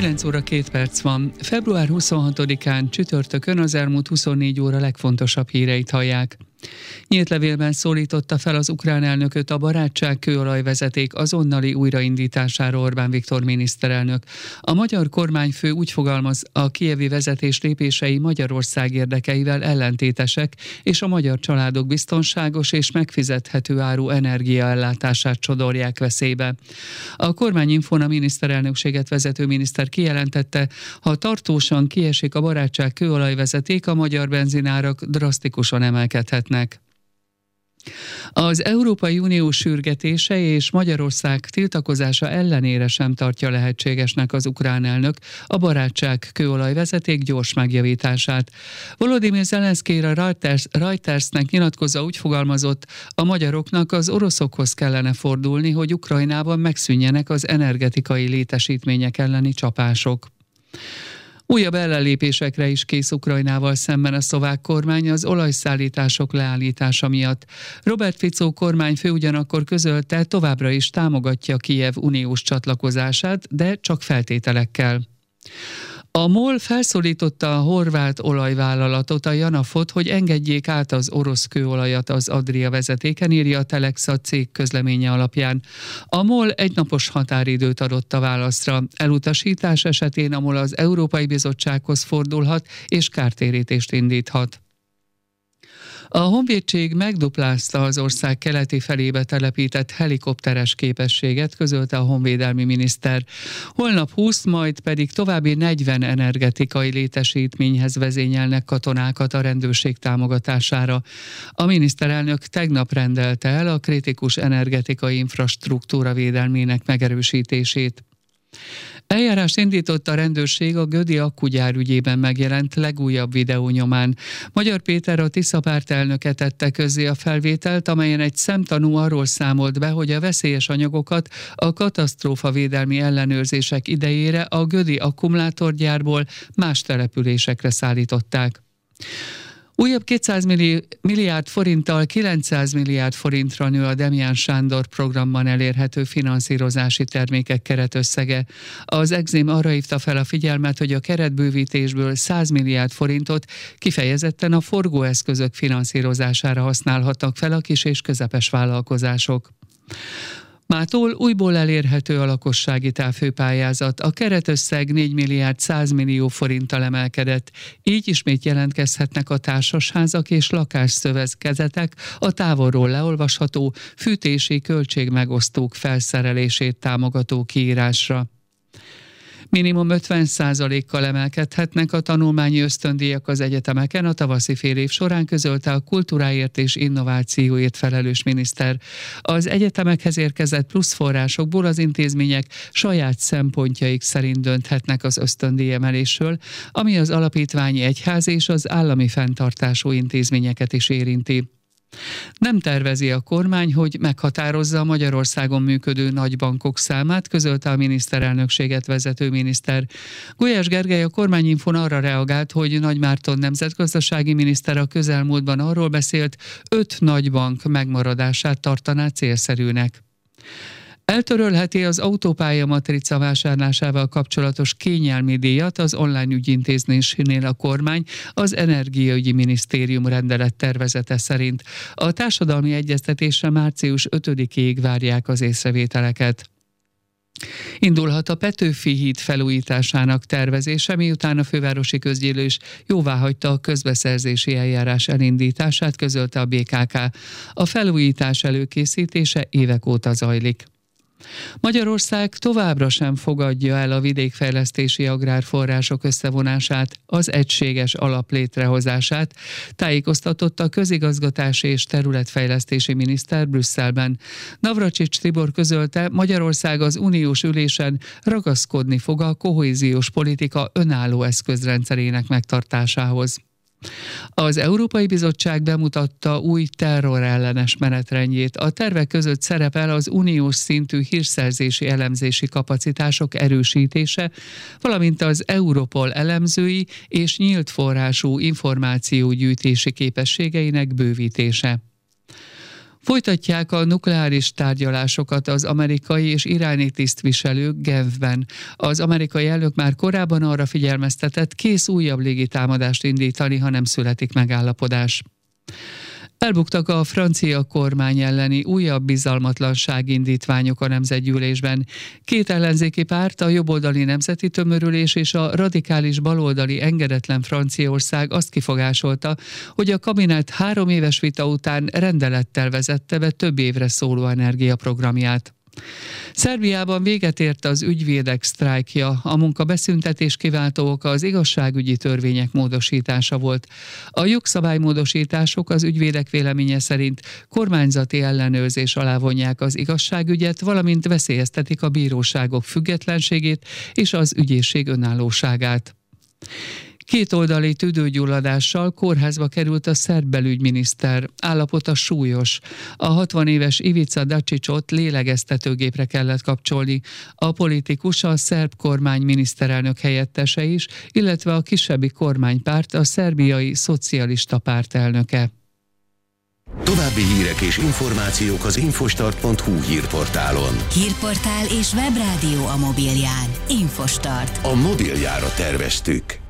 9 óra 2 perc van. Február 26-án csütörtökön az elmúlt 24 óra legfontosabb híreit hallják. Nyílt levélben szólította fel az ukrán elnököt a barátság kőolajvezeték azonnali újraindítására Orbán Viktor miniszterelnök. A magyar kormányfő úgy fogalmaz, a kijevi vezetés lépései Magyarország érdekeivel ellentétesek, és a magyar családok biztonságos és megfizethető áru energiaellátását sodorják veszélybe. A kormányinfón a miniszterelnökséget vezető miniszter kijelentette, ha tartósan kiesik a barátság kőolajvezeték, a magyar benzinárak drasztikusan emelkedhetnek. Az Európai Unió sürgetése és Magyarország tiltakozása ellenére sem tartja lehetségesnek az ukrán elnök a barátság kőolajvezeték gyors megjavítását. Volodymyr Zelenszky a Reutersnek nyilatkozva úgy fogalmazott, a magyaroknak az oroszokhoz kellene fordulni, hogy Ukrajnában megszűnjenek az energetikai létesítmények elleni csapások. Újabb ellenlépésekre is kész Ukrajnával szemben a szlovák kormány az olajszállítások leállítása miatt. Robert Fico kormányfő ugyanakkor közölte, továbbra is támogatja Kijev uniós csatlakozását, de csak feltételekkel. A MOL felszólította a horvát olajvállalatot, a Janafot, hogy engedjék át az orosz kőolajat az Adria vezetéken, írja a Telexa cég közleménye alapján. A MOL egynapos határidőt adott a válaszra. Elutasítás esetén a MOL az Európai Bizottsághoz fordulhat és kártérítést indíthat. A honvédség megduplázta az ország keleti felébe telepített helikopteres képességet, közölte a honvédelmi miniszter. Holnap 20, majd pedig további 40 energetikai létesítményhez vezényelnek katonákat a rendőrség támogatására. A miniszterelnök tegnap rendelte el a kritikus energetikai infrastruktúra védelmének megerősítését. Eljárást indított a rendőrség a Gödi akkugyár ügyében megjelent legújabb videó nyomán. Magyar Péter, a Tisza párt elnöke tette közzé a felvételt, amelyen egy szemtanú arról számolt be, hogy a veszélyes anyagokat a katasztrófavédelmi ellenőrzések idejére a Gödi akkumulátorgyárból más településekre szállították. Újabb 200 milliárd forinttal 900 milliárd forintra nő a Demján Sándor programban elérhető finanszírozási termékek keretösszege. Az Exim arra hívta fel a figyelmet, hogy a keretbővítésből 100 milliárd forintot kifejezetten a forgóeszközök finanszírozására használhatnak fel a kis és közepes vállalkozások. Mától újból elérhető a lakossági távhőpályázat. A keretösszeg 4 milliárd 100 millió forinttal emelkedett. Így ismét jelentkezhetnek a társasházak és lakásszövetkezetek a távolról leolvasható fűtési költségmegosztók felszerelését támogató kiírásra. Minimum 50%-kal emelkedhetnek a tanulmányi ösztöndíjak az egyetemeken a tavaszi fél év során, közölte a kultúráért és innovációért felelős miniszter. Az egyetemekhez érkezett plusz forrásokból az intézmények saját szempontjaik szerint dönthetnek az ösztöndíj emelésről, ami az alapítványi, egyház és az állami fenntartású intézményeket is érinti. Nem tervezi a kormány, hogy meghatározza a Magyarországon működő nagybankok számát, közölte a miniszterelnökséget vezető miniszter. Gulyás Gergely a kormányinfón arra reagált, hogy Nagy Márton nemzetgazdasági miniszter a közelmúltban arról beszélt, 5 nagybank megmaradását tartaná célszerűnek. Eltörölheti az autópálya matrica vásárlásával kapcsolatos kényelmi díjat az online ügyintézésnél a kormány az Energiaügyi Minisztérium rendelettervezete szerint. A társadalmi egyeztetésre március 5-ig várják az észrevételeket. Indulhat a Petőfi híd felújításának tervezése, miután a fővárosi közgyűlés jóváhagyta a közbeszerzési eljárás elindítását, közölte a BKK. A felújítás előkészítése évek óta zajlik. Magyarország továbbra sem fogadja el a vidékfejlesztési agrárforrások összevonását, az egységes alap létrehozását, tájékoztatott a közigazgatási és területfejlesztési miniszter Brüsszelben. Navracsics Tibor közölte, Magyarország az uniós ülésen ragaszkodni fog a kohéziós politika önálló eszközrendszerének megtartásához. Az Európai Bizottság bemutatta új terrorellenes menetrendjét. A tervek között szerepel az uniós szintű hírszerzési elemzési kapacitások erősítése, valamint az Europol elemzői és nyílt forrású információgyűjtési képességeinek bővítése. Folytatják a nukleáris tárgyalásokat az amerikai és iráni tisztviselők Genfben. Az amerikai elnök már korábban arra figyelmeztetett, kész újabb légitámadást indítani, ha nem születik megállapodás. Elbuktak a francia kormány elleni újabb bizalmatlanságindítványok a Nemzetgyűlésben. Két ellenzéki párt, a jobboldali Nemzeti Tömörülés és a radikális baloldali Engedetlen Franciaország azt kifogásolta, hogy a kabinet 3 éves vita után rendelettel vezette be több évre szóló energiaprogramját. Szerbiában véget ért az ügyvédek sztrájkja, a munkabeszüntetés kiváltó oka az igazságügyi törvények módosítása volt. A jogszabálymódosítások az ügyvédek véleménye szerint kormányzati ellenőrzés alá vonják az igazságügyet, valamint veszélyeztetik a bíróságok függetlenségét és az ügyészség önállóságát. Kétoldali tüdőgyulladással kórházba került a szerb belügyminiszter. Állapota súlyos. A 60 éves Ivica Dačićot lélegeztetőgépre kellett kapcsolni. A politikus a szerb kormány miniszterelnök helyettese is, illetve a kisebbi kormánypárt, a szerbiai szocialista párt elnöke. További hírek és információk az infostart.hu hírportálon. Hírportál és webrádió a mobilján. Infostart. A mobiljára terveztük.